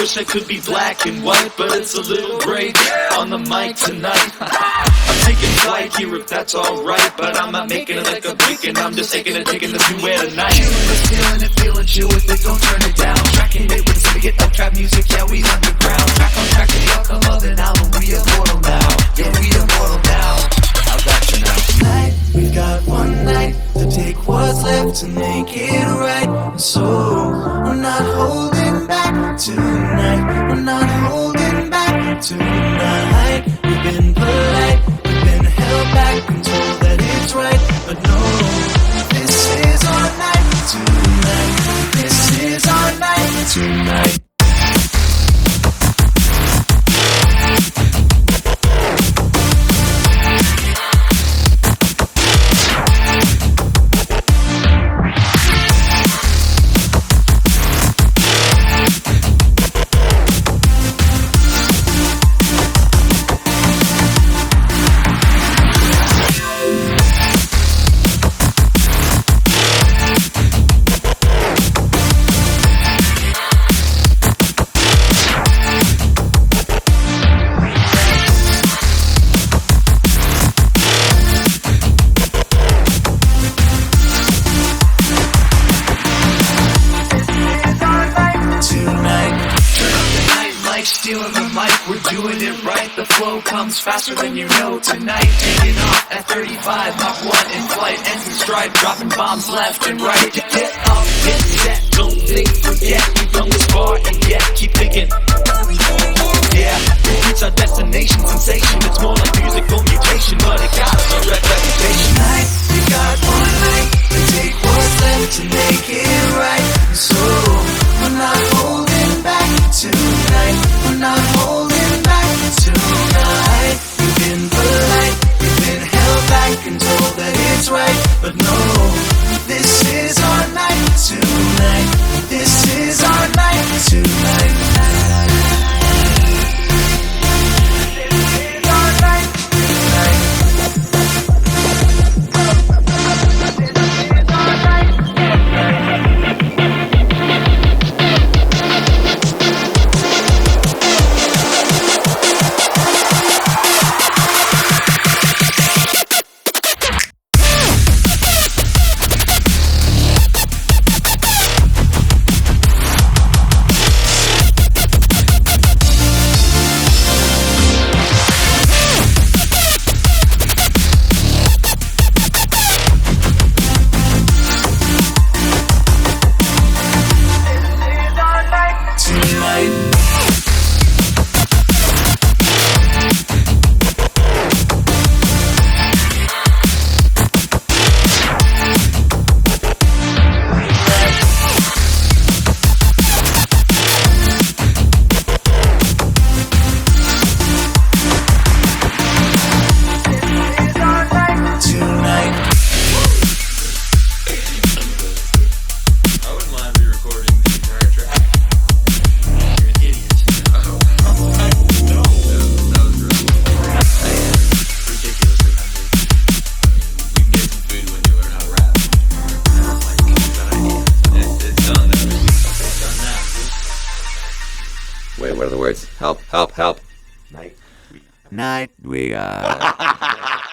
wish I could be black and white, but it's a little gray on the mic tonight. I'm taking flight here if that's alright, but I'm not making it like a weekend. I'm just taking it to where tonight. Feeling it, feeling chill with it, don't turn it down. Tracking it with the get up trap music, yeah, we underground. Track on track, the outcome of an album, we immortal now. Yeah, we immortal now. How's that for now? Tonight, we've got one night to take what's left to make it right. So, we're not holding back tonight. We're not holding back tonight. We've been polite, we've been held back and told that it's right. But no, this is our night tonight. This is our night tonight. Stealing the mic, we're doing it right. The flow comes faster than you know tonight. Taking off at 35, Mach 1 in flight. Ends in stride, dropping bombs left and right. Get up, get set, don't think, forget. We've come this far and yet keep thinking. Yeah, we reach our destination, sensation. It's more like musical mutation, but it got us a reputation. Tonight, we got one night to take what's left to make it right. So, we're not holding back tonight. We're not holding back tonight. We've been polite, we've been held back and told that it's right. But no, this is our night tonight. This is our night tonight. Wait, what are the words? Help, help, help. Night we got.